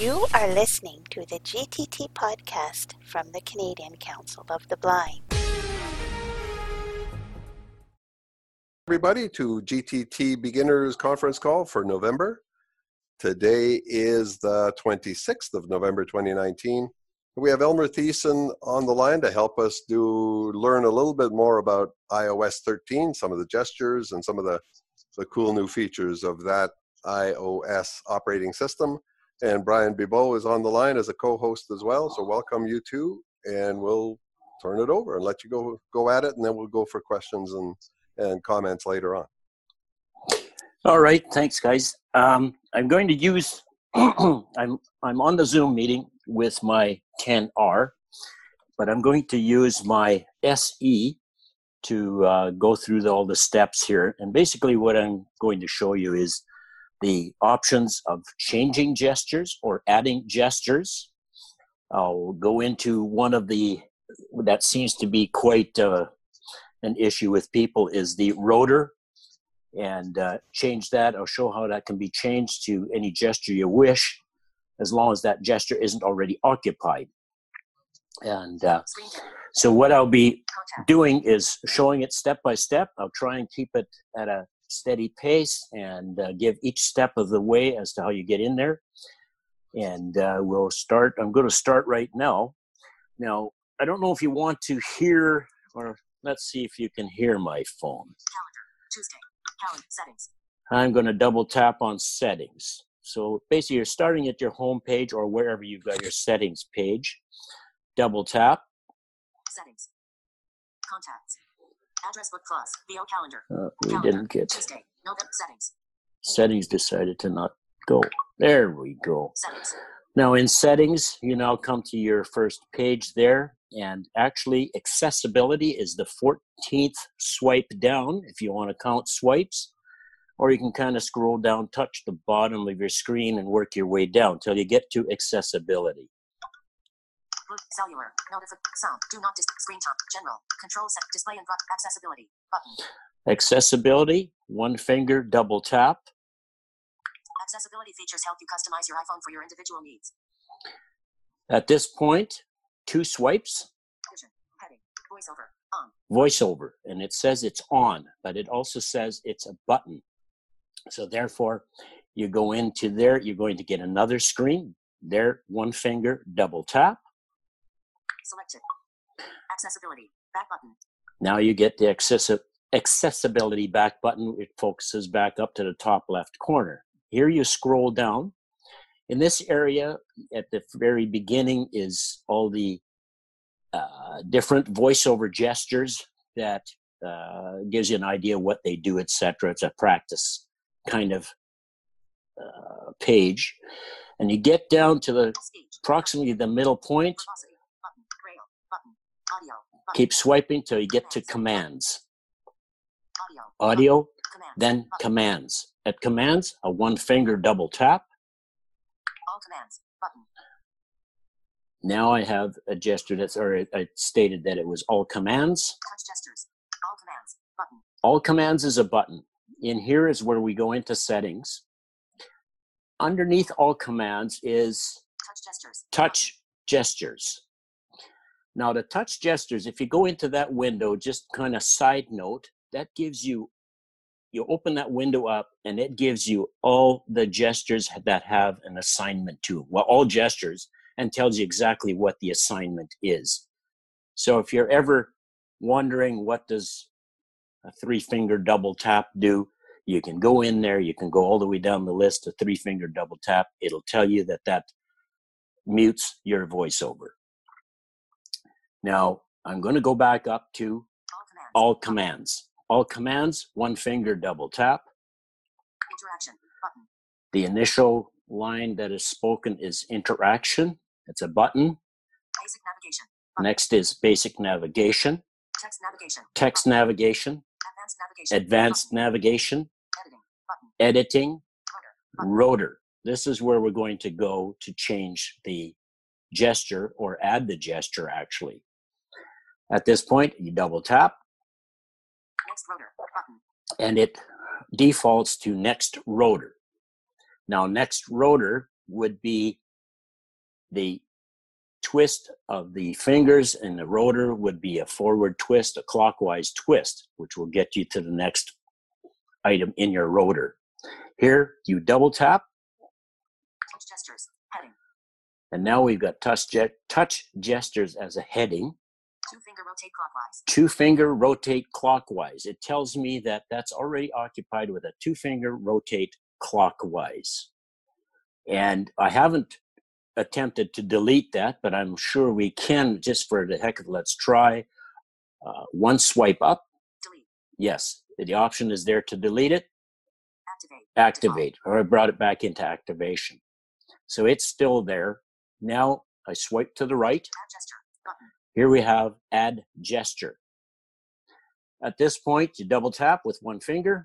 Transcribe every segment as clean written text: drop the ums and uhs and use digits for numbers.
You are listening to the GTT podcast from the Canadian Council of the Blind. Everybody to GTT Beginners Conference Call for November. Today is the 26th of November 2019. We have Elmer Thiessen on the line to help us learn a little bit more about iOS 13, some of the gestures and some of the cool new features of that iOS operating system. And Brian Bibeau is on the line as a co-host as well. So welcome you two, and we'll turn it over and let you go at it, and then we'll go for questions and comments later on. All right, thanks, guys. I'm going to use. I'm on the Zoom meeting with my 10R, but I'm going to use my SE to go through all the steps here. And basically, what I'm going to show you is the options of changing gestures or adding gestures. I'll go into one of that seems to be quite an issue with people is the rotor, and change that. I'll show how that can be changed to any gesture you wish, as long as that gesture isn't already occupied. And so what I'll be doing is showing it step by step. I'll try and keep it at a steady pace and give each step of the way as to how you get in there. And we'll start. I'm going to start right now. Now, I don't know if you want to hear, or let's see if you can hear my phone. Calendar, Tuesday, calendar, settings. I'm going to double tap on settings. So basically you're starting at your home page or wherever you've got your settings page. Double tap. Settings. Contacts. Address book plus. VO calendar. We Calendar, didn't get Tuesday, November, settings. settings decided to not go. There we go. Settings. Now in settings, you now come to your first page there, and actually accessibility is the 14th swipe down if you want to count swipes, or you can kind of scroll down, touch the bottom of your screen and work your way down till you get to accessibility. Cellular, sound, do not screenshot, general, control set, display and accessibility, button. Accessibility, one finger, double tap. Accessibility features help you customize your iPhone for your individual needs. At this point, 2 swipes. Vision, heading, voiceover, on. Voiceover, and it says it's on, but it also says it's a button. So therefore, you go into there, you're going to get another screen. There, one finger, double tap. Selected. Accessibility, back button. Now you get the accessibility back button. It focuses back up to the top left corner. Here you scroll down. In this area, at the very beginning, is all the different voiceover gestures that gives you an idea what they do, etc. It's a practice kind of page. And you get down to approximately the middle point. Velocity, button, braille, button, audio, button. Keep swiping till you get to commands. Audio, Audio, commands, then button. commands. At commands, a one finger double tap. All commands, button. Now I have a gesture I stated that it was all commands. Touch gestures, all commands, button. All commands is a button. In here is where we go into settings. Underneath all commands is Touch gestures. touch gestures. Now the touch gestures, if you go into that window, just kind of side note, that gives you open that window up and it gives you all the gestures that have an assignment to them. Well, all gestures, and tells you exactly what the assignment is. So if you're ever wondering what does a 3-finger double tap do, you can go in there, you can go all the way down the list, a 3-finger double tap. It'll tell you that mutes your voiceover. Now, I'm going to go back up to all commands. All commands, 1-finger double tap. Interaction, button. The initial line that is spoken is interaction. It's a button. Basic navigation. Button. Next is basic navigation. Text navigation. Text button. navigation. Advanced navigation. Advanced button. navigation. Editing. Button. Editing. Rotor. Button. Rotor. This is where we're going to go to change the gesture or add the gesture actually. At this point, you double tap. Next rotor. Button. And it defaults to next rotor. Now, next rotor would be the twist of the fingers in the rotor would be a forward twist, a clockwise twist, which will get you to the next item in your rotor. Here, you double tap. Touch gestures. Heading. And now we've got touch gestures as a heading. 2-finger rotate clockwise. 2-finger rotate clockwise. It tells me that that's already occupied with a 2-finger rotate clockwise. And I haven't attempted to delete that, but I'm sure we can, just for the heck of it. Let's try. One swipe up. Delete. Yes, the option is there to delete it. Activate. Activate, or I brought it back into activation. So it's still there. Now I swipe to the right. Add gesture. Button. Here we have add gesture. At this point, you double tap with 1 finger.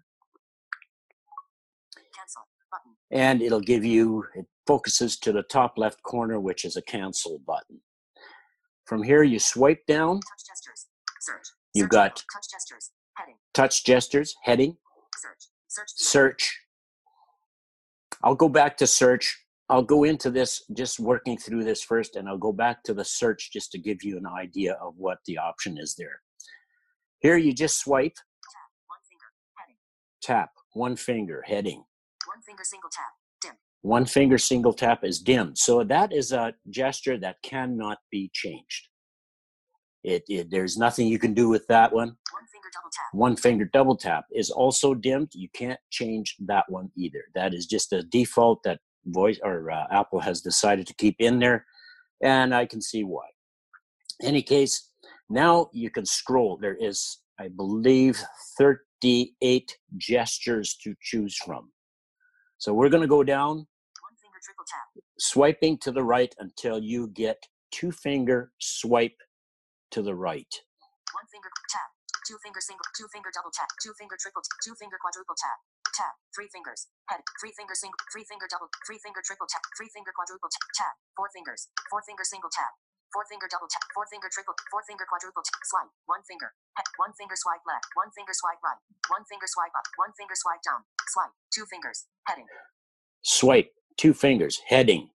Cancel. Button. And it'll give you, it focuses to the top left corner, which is a cancel button. From here, you swipe down. Touch gestures. Search. You've Search. got touch gestures. Heading. touch gestures, heading, Search. Search. search. I'll go back to search. I'll go into this, just working through this first, and I'll go back to the search just to give you an idea of what the option is there. Here, you just swipe. Tap. 1 finger. Heading. Tap. 1 finger, heading. 1 finger single tap. Dim. 1 finger single tap is dim. So that is a gesture that cannot be changed. There's nothing you can do with that one. 1 finger double tap. 1 finger double tap is also dimmed. You can't change that one either. That is just a default that Apple has decided to keep in there, and I can see why. In any case, now you can scroll. There is, I believe, 38 gestures to choose from. So we're going to go down, 1 finger triple tap. swiping to the right until you get 2-finger swipe to the right. 1 finger tap. 2 finger single. 2 finger double tap. 2 finger triple. 2 finger quadruple tap. Tap. 3 fingers. Head. 3 finger single. 3 finger double. 3 finger triple tap. 3 finger quadruple tap. Tap. 4 fingers. 4 finger single tap. 4 finger double tap. 4 finger triple. 4 finger quadruple tap. Swipe. 1 finger. Head. 1 finger swipe left. 1 finger swipe right. 1 finger swipe up. 1 finger swipe down. Swipe. 2 fingers. Heading. Swipe, 2 fingers, heading.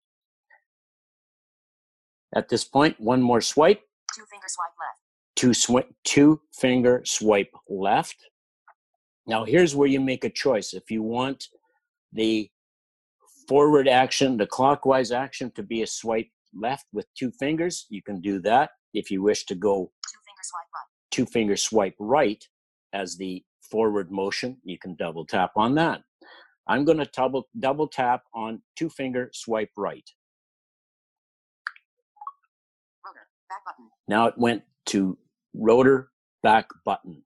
At this point, 1 more swipe. 2 finger swipe left. 2 finger swipe left. Now here's where you make a choice. If you want the forward action, the clockwise action, to be a swipe left with 2 fingers, you can do that. If you wish to go 2 finger swipe right. 2 finger swipe right as the forward motion, you can double tap on that. I'm going to double tap on 2 finger swipe right. Rotor. Back button. Now it went to rotor back button.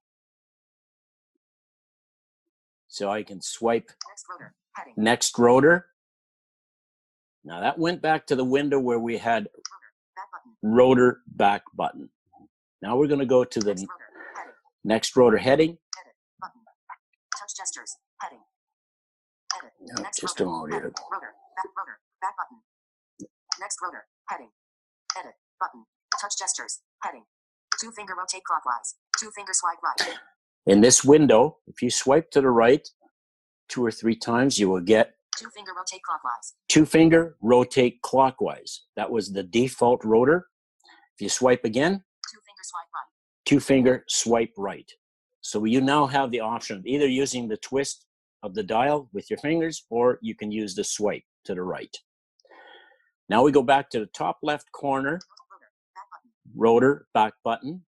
So I can swipe Next rotor. Heading. next rotor. Now that went back to the window where we had Back button. rotor back button. Now we're going to go to the Next rotor. Heading. next rotor heading. Edit. Button. Touch gestures. Heading. Edit. No, Next just rotor. a moment here. Heading. Rotor. Back button. Next rotor. Heading. Edit. Button. Touch gestures. Heading. 2 finger rotate clockwise. 2 finger swipe right. In this window, if you swipe to the right 2 or 3 times, you will get 2 finger rotate clockwise. 2 finger rotate clockwise. That was the default rotor. If you swipe again, 2 finger swipe right. 2 finger swipe right. So you now have the option of either using the twist of the dial with your fingers, or you can use the swipe to the right. Now we go back to the top left corner, Rotor. Back button. rotor back button.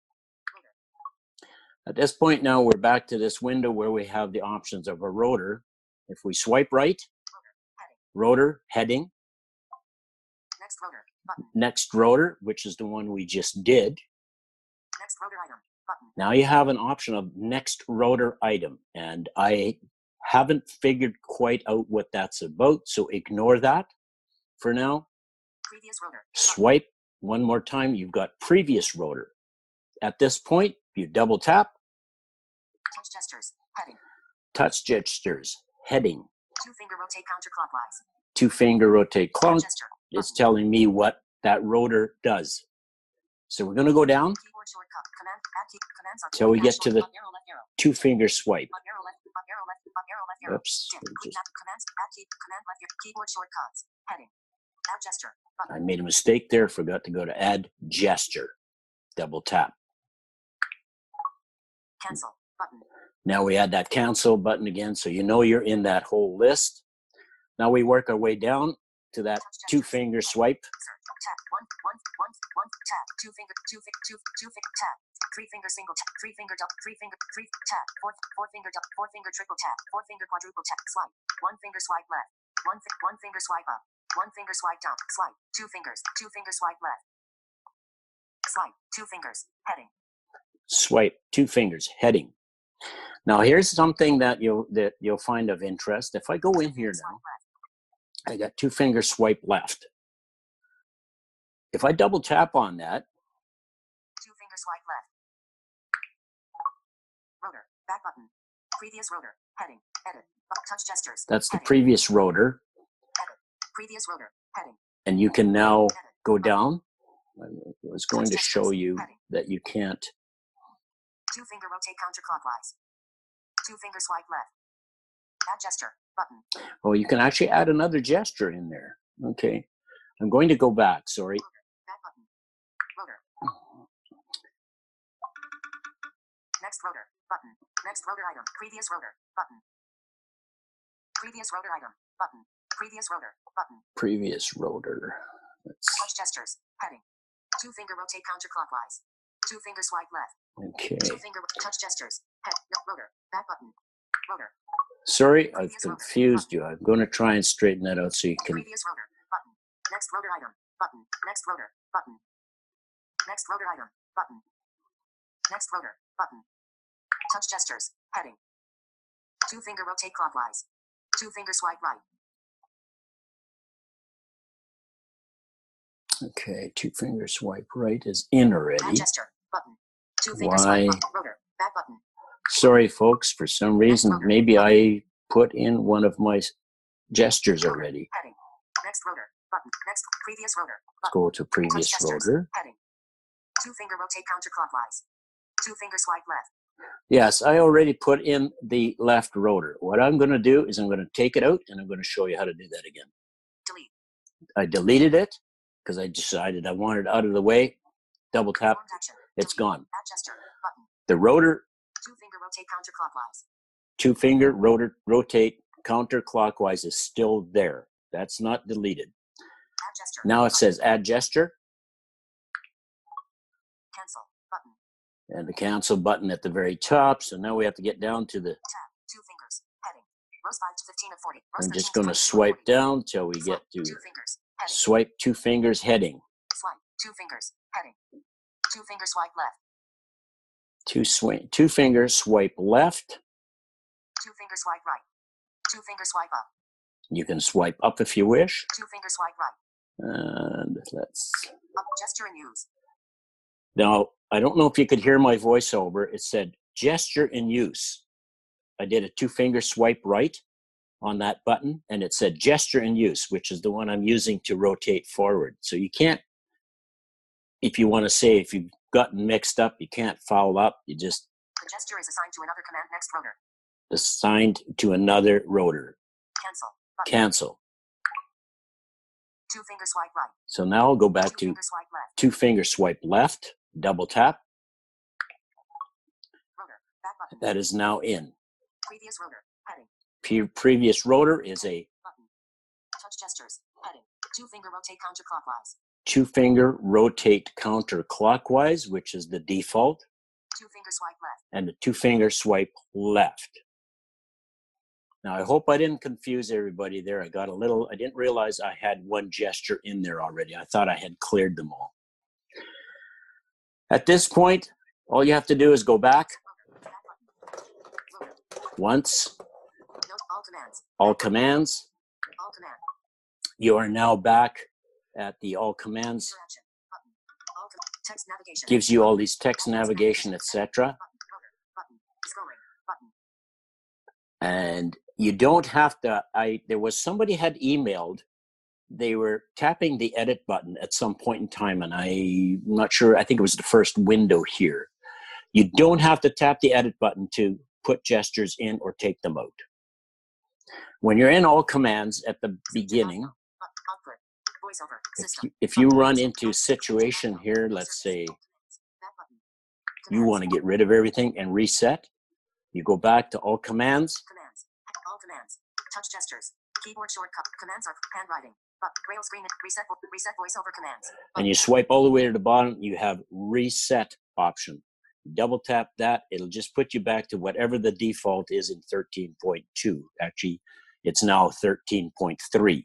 At this point now, we're back to this window where we have the options of a rotor. If we swipe right, rotor heading, Next rotor. Button. next rotor, which is the one we just did. Next rotor item. Button. Now you have an option of next rotor item, and I haven't figured quite out what that's about, so ignore that for now. Previous rotor. Swipe 1 more time, you've got previous rotor. At this point, you double tap, Touch gestures. Heading. touch gestures, heading, 2 finger rotate counterclockwise. 2 finger rotate clunk. Gesture. It's telling me what that rotor does. So we're going to go down Keyboard shortcut. Command. Add key. Commands are. till we get to the Up arrow left arrow. 2 finger swipe. Up arrow left. Up arrow left. Up arrow left arrow. Oops. Dim. Quick tap. Commands. Add key. Command left arrow. Keyboard shortcuts. Heading. Add gesture. Button. I made a mistake there, forgot to go to add gesture. Double tap. Cancel. Button. Now we add that cancel button again, so you know you're in that whole list. Now we work our way down to that two-finger swipe. Tap. One. Tap. Two finger. Tap. Three finger single tap. Three finger double. Three tap. Four finger double. Four finger triple tap. Four finger quadruple tap. Swipe. One finger swipe left. One finger swipe up. One finger swipe down. Swipe. Two fingers. Two finger swipe left. Swipe. Two fingers. Heading. Swipe. Two fingers. Heading. Now here's something that you'll find of interest. If I go in here now, I got two finger swipe left. If I double tap on that, two finger swipe left. Rotor. Back button. Previous rotor. Heading. Edit. Touch gestures. that's the Heading. previous rotor. Edit. Previous rotor. Heading. And you can now Edit. go down. I was going to show you that you can't. Two finger rotate counterclockwise. Two finger swipe left. Add gesture. Button. Oh, you can actually add another gesture in there. Okay. I'm going to go back. Sorry. Back button. Rotor. Next rotor. Button. Next rotor item. Previous rotor. Button. Previous rotor item. Button. Previous rotor. Button. Previous rotor. Touch gestures. Heading. Two finger rotate counterclockwise. Two finger swipe left. Okay. Two finger touch gestures. Head. No, rotor. Back button. Rotor. Sorry, I've confused you. I'm going to try and straighten that out so you can. Previous rotor. Button. Next rotor item. Button. Next rotor. Button. Next rotor item. Button. Next rotor. Button. Touch gestures. Heading. Two finger rotate clockwise. Two finger swipe right. Okay, two finger swipe right is in Add already. gesture. Button. Two finger swipe up. Rotor. Back button. Sorry, folks. For some reason, maybe I put in one of my gestures already. Heading. Next rotor. Button. Next. Previous rotor. Let's Button. go to previous Touch gestures. rotor. Heading. Two finger rotate counterclockwise. Two finger swipe left. Yes, I already put in the left rotor. What I'm going to do is I'm going to take it out and I'm going to show you how to do that again. Delete. I deleted it because I decided I wanted it out of the way. Double tap. Performed action. It's Delete. gone. Add gesture. Button. The rotor, Two finger rotate counterclockwise. two finger rotor, rotate counterclockwise is still there. That's not deleted. Add gesture. Now it says add gesture Cancel. Button. and the cancel button at the very top. So now we have to get down to the, Tab. Two fingers. Heading. Rows 5 to 15 of 40. Rows I'm 13 just to going to 24 of swipe 40. down till we Swipe. get to Two fingers. Heading. swipe two fingers heading. Swipe. Two fingers. Heading. Two finger swipe left. Two fingers swipe left. Two finger swipe right. Two finger swipe up. You can swipe up if you wish. Two finger swipe right. And let's, Up gesture and use. now, I don't know if you could hear my voiceover. It said gesture in use. I did a two finger swipe right on that button and it said gesture in use, which is the one I'm using to rotate forward. So you can't, if you want to say, if you've gotten mixed up, you can't foul up. You just The gesture is assigned to another command. Next rotor. assigned to another rotor. Cancel. Button. Cancel. Two finger swipe right. So now I'll go back Two to finger swipe left. two finger swipe left, double tap. Rotor. Back button. That is now in. Previous rotor. Heading. Previous rotor is a Button. Touch gestures. Heading. Two finger rotate counterclockwise. two finger rotate counterclockwise, which is the default, Two finger swipe left. and a two finger swipe left. Now, I hope I didn't confuse everybody there. I didn't realize I had one gesture in there already. I thought I had cleared them all. At this point, all you have to do is go back Rotor. Back button. Rotor. once, Note all commands. all commands. All command. You are now back at the all commands. Interaction. Button. All text navigation. Gives you all these text navigation, etc. Button. Rotor. Button. Scrolling. Button. And you don't have to, there was somebody had emailed, they were tapping the edit button at some point in time, and I'm not sure, I think it was the first window here. You don't have to tap the edit button to put gestures in or take them out. When you're in all commands at the beginning, Output. Voiceover. System. If you run into a situation here, let's say Back button. you Commands. want to get rid of everything and reset, you go back to all commands, Commands. All commands. Touch gestures. Keyboard shortcut. Commands are handwriting. But Braille screen. Reset. Reset voiceover commands. and you swipe all the way to the bottom, you have reset option. Double tap that, it'll just put you back to whatever the default is in 13.2. Actually, it's now 13.3.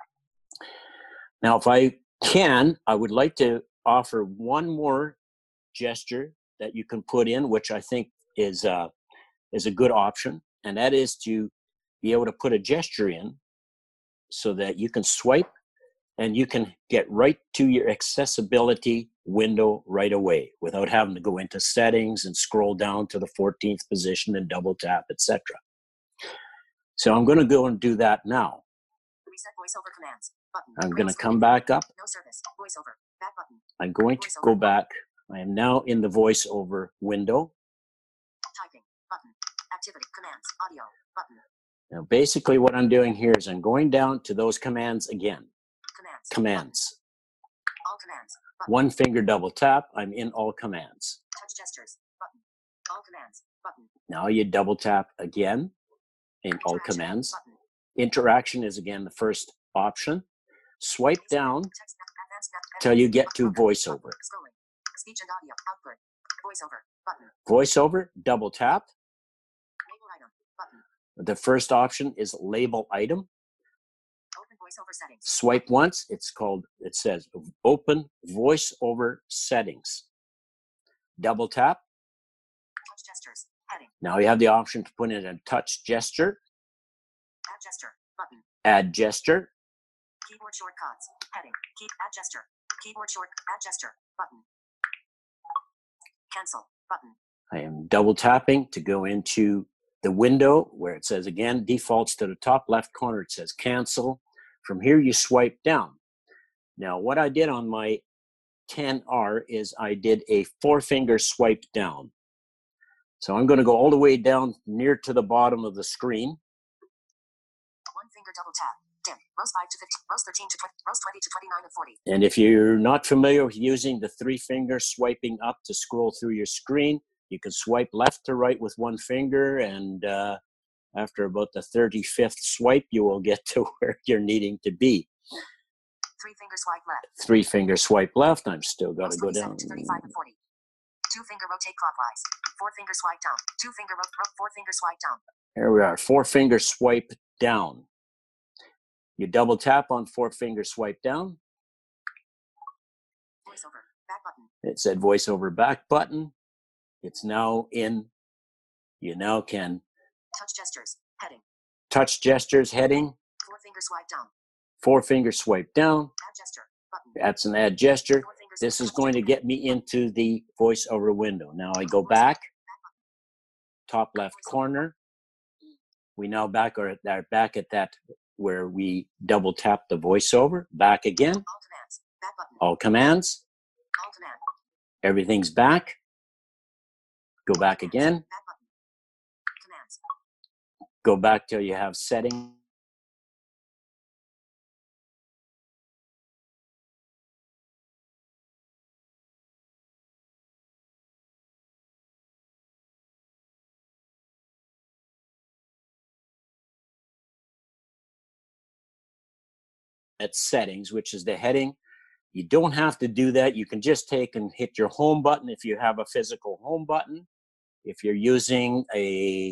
Now, if I can, I would like to offer one more gesture that you can put in, which I think is a good option, and that is to be able to put a gesture in so that you can swipe and you can get right to your accessibility window right away without having to go into settings and scroll down to the 14th position and double tap, etc. So I'm going to go and do that now. Reset voiceover commands. Button. I'm Braille going to screen. come back up. No service. Voiceover. Back button. I'm going to go back. I am now in the voiceover window. Typing. Button. Activity. Commands. Audio. Button. Now, basically what I'm doing here is I'm going down to those commands again. Commands. Commands. All commands. Button. One finger double tap. I'm in all commands. Touch gestures. Button. All commands. Button. Now you double tap again in all Interaction. commands. Button. Interaction is again the first option. Swipe down Text. Advanced. till you get to voiceover. Scrolling. Speech and audio. Output. Voiceover. Button. Voiceover, double tap. Label item. Button. The first option is label item. Open voiceover settings. Swipe once, it says open voiceover settings. Double tap. Touch gestures. Heading. Now you have the option to put in a touch gesture, Add gesture. Button. add gesture. Keyboard shortcuts. Heading. Add gesture. Keyboard short. Add gesture. Button. Cancel. Button. I am double tapping to go into the window where it says again, defaults to the top left corner. It says cancel. From here, you swipe down. Now, what I did on my 10R is I did a 4-finger swipe down. So I'm going to go all the way down near to the bottom of the screen. 1 finger double tap. Dim. Rows 5 to 15. Rows 13 to 20. Rows 20 to 29 and 40. And if you're not familiar with using the 3-finger swiping up to scroll through your screen, you can swipe left to right with 1 finger, and after about the 35th swipe, you will get to where you're needing to be. 3-finger swipe left. 3-finger swipe left. I'm still got Rows to go 27 down. to 35 and 40. 2-finger rotate clockwise. 4-finger swipe down. 2-finger 4-finger swipe down. Here we are. 4-finger swipe down. You double tap on 4-finger swipe down. Voiceover. Back button. It said voiceover back button. It's now in. You now can Touch gestures. Heading. touch gestures heading. 4-finger swipe down. 4-finger swipe down. Add gesture. Button. That's an add gesture. 4-finger This is swipe going to get me into the voiceover window. Now I go back, top left corner. We now are back at that where we double tap the voiceover. Back again. All commands. Back button. All commands. All command. Everything's back. Go back again. Back button. Commands. Go back till you have setting. At settings, which is the heading. You don't have to do that. You can just take and hit your home button if you have a physical home button. If you're using a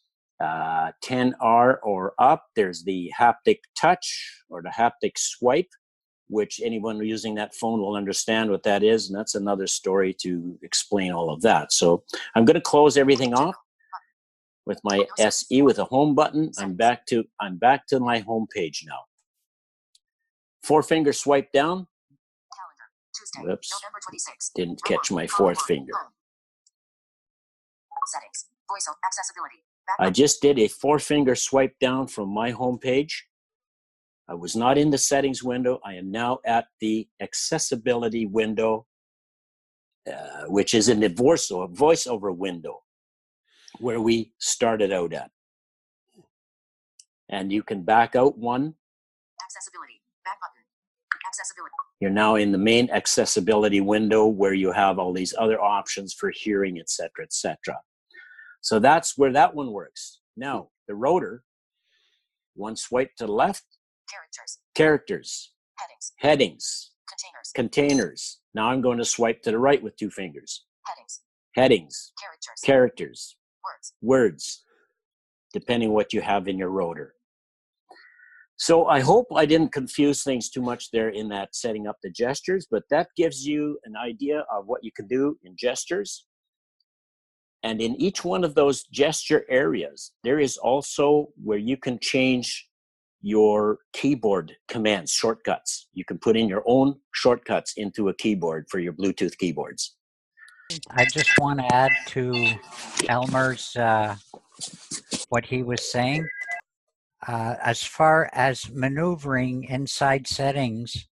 10R or up, there's the haptic touch or the haptic swipe, which anyone using that phone will understand what that is. And that's another story to explain all of that. So I'm going to close everything off with my SE with a home button. I'm back to my home page now. 4-finger swipe down. Calendar. Tuesday. Whoops. November 26th. Didn't catch my 4th finger. Home. Settings. Voice accessibility. Back I button. just did a 4-finger swipe down from my home page. I was not in the settings window. I am now at the accessibility window, which is in the voiceover window where we started out at. And you can back out one. Accessibility. Back button. Accessibility. You're now in the main accessibility window where you have all these other options for hearing, etc., etc. So that's where that one works. Now, the rotor, one swipe to the left, characters, headings, containers. Now I'm going to swipe to the right with two fingers. Headings, characters, words, depending what you have in your rotor. So I hope I didn't confuse things too much there in that setting up the gestures, but that gives you an idea of what you can do in gestures. And in each one of those gesture areas, there is also where you can change your keyboard commands, shortcuts. You can put in your own shortcuts into a keyboard for your Bluetooth keyboards. I just want to add to Elmer's, what he was saying. As far as maneuvering inside settings,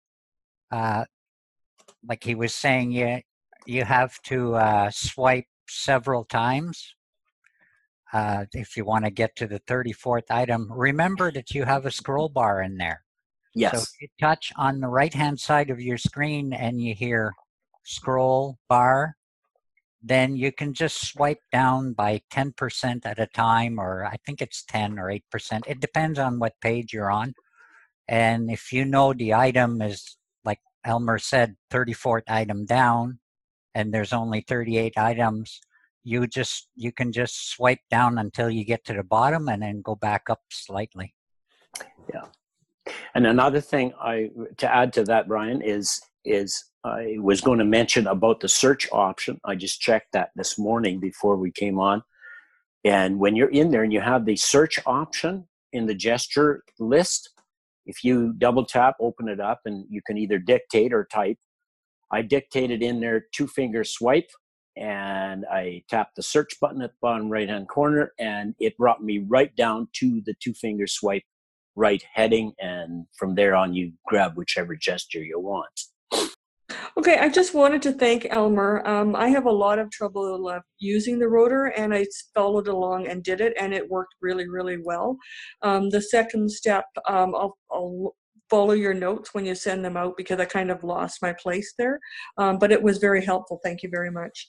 like he was saying, you have to swipe several times if you want to get to the 34th item. Remember that you have a scroll bar in there. Yes. So if you touch on the right-hand side of your screen and you hear scroll bar, then you can just swipe down by 10% at a time, or I think it's 10 or 8%. It depends on what page you're on. And if you know the item is, like Elmer said, 34th item down, and there's only 38 items, you can just swipe down until you get to the bottom and then go back up slightly. Yeah. And another thing to add to that, Brian, is I was going to mention about the search option. I just checked that this morning before we came on. And when you're in there and you have the search option in the gesture list, if you double tap, open it up, and you can either dictate or type. I dictated in there, two-finger swipe, and I tapped the search button at the bottom right-hand corner, and it brought me right down to the two-finger swipe right heading, and from there on you grab whichever gesture you want. Okay, I just wanted to thank Elmer. I have a lot of trouble using the rotor, and I followed along and did it, and it worked really, really well. The second step, I'll follow your notes when you send them out because I kind of lost my place there, but it was very helpful. Thank you very much.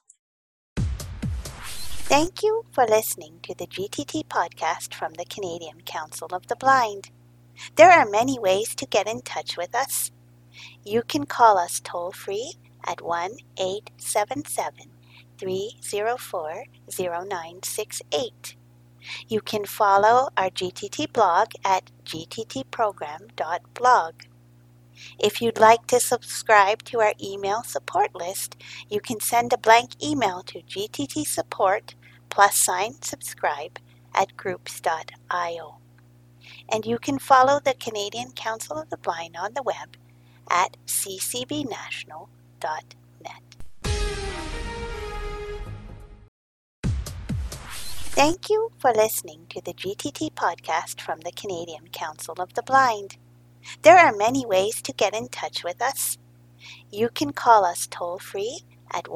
Thank you for listening to the GTT podcast from the Canadian Council of the Blind. There are many ways to get in touch with us. You can call us toll-free at 1-877-304-0968. You can follow our GTT blog at gttprogram.blog. If you'd like to subscribe to our email support list, you can send a blank email to gttsupport +subscribe at groups.io. And you can follow the Canadian Council of the Blind on the web at ccbnational.net. Thank you for listening to the GTT podcast from the Canadian Council of the Blind. There are many ways to get in touch with us. You can call us toll-free at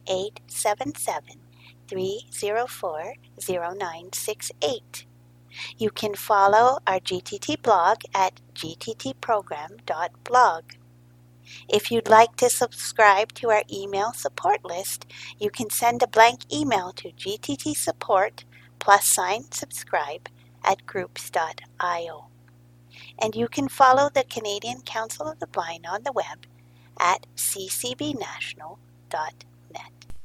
1-877-304-0968. You can follow our GTT blog at gttprogram.blog. If you'd like to subscribe to our email support list, you can send a blank email to gttsupport +subscribe at groups.io. And you can follow the Canadian Council of the Blind on the web at ccbnational.net.